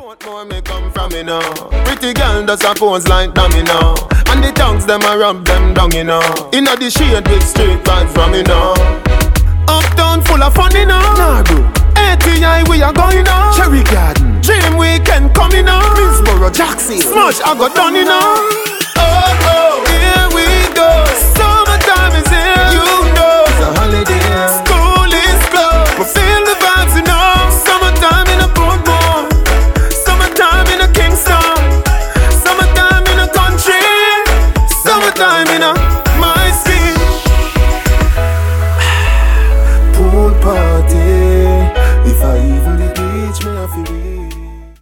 More me come from me now. Pretty girl does a pose like dummy now. And the tongues them a rub them down, you know. Inna the shade with straight vibes from me now. Uptown full of fun, you know. Nah, bro. ATI we are going now. Cherry Garden, Dream Weekend coming now. Middlesboro, Jackson, Smash I got done, you know.